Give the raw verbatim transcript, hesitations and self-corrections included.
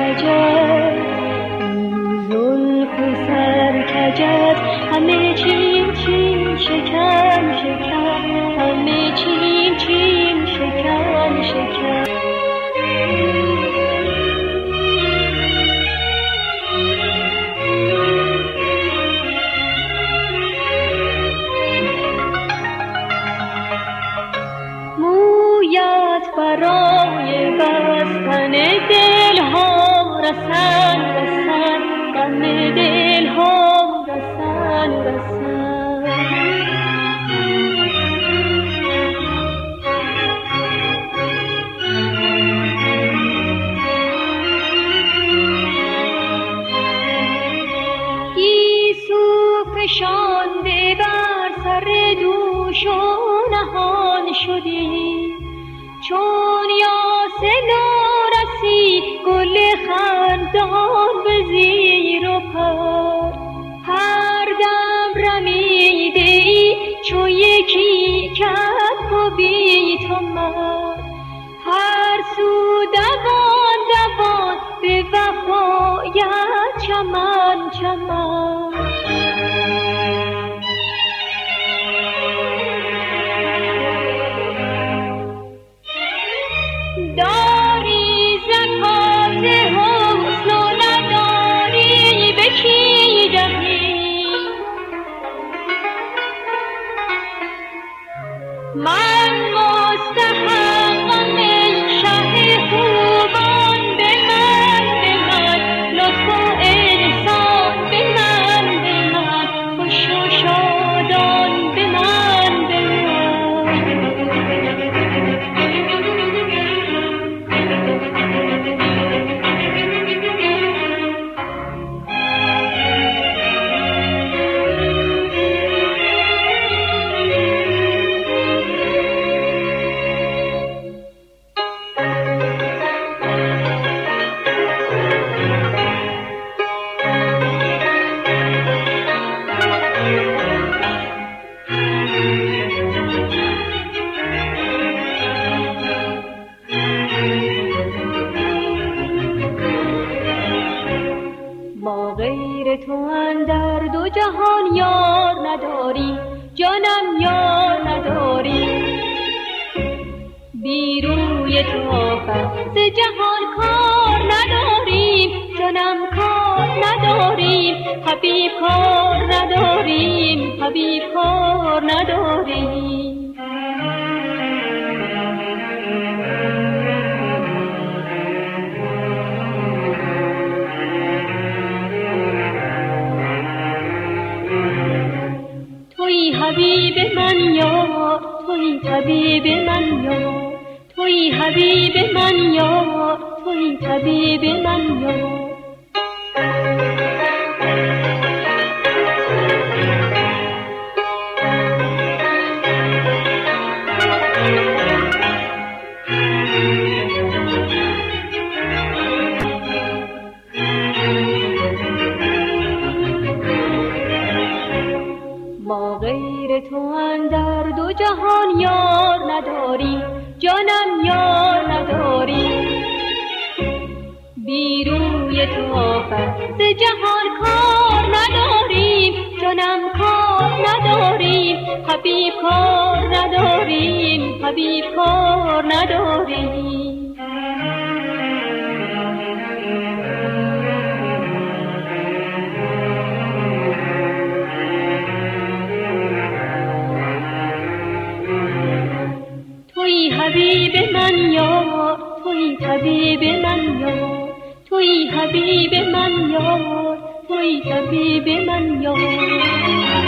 کجت، زلف و سر کجت، همه چین چین شکن شکن، همه چین چین شکن شکن. مویت برای بستن دل ها رسن رسن، غم دل ها رسن رسن. گیسو فشانده بر سر دوش و نهان شدی، چون یاس نارسی گل خندان به زیر و پر. هر دم رمیده ای چو یکی کف و بی تو من، هر سو دوان دوان به وفایت چمن چمن. داری زکات حسن و نداری به کی دهی، من مستحقم ای شه خوبان، به من به من لطف و احسان، به من به من خوش و شادان، به من به من. ما غیر تو اندر دو جهان یار نداری، جانم یار نداری. بی روی تو آخر ز جهان کار نداریم، جانم کار نداریم. حبیب کار نداریم، حبیب کار نداریم. توی حبیب من یار، توی طبیب من یار، توی حبیب من یار، توی طبیب من یار. ما غیر تو اندر دو جهان یار نداری، جانم یار نداری. بی روی تو آخر ز جهان کار نداریم، جانم کار نداریم. حبیب کار نداریم، حبیب کار نداریم. توی حبیب من یار، توی طبیب من یار، توی حبیب من یار، توی طبیب من یار.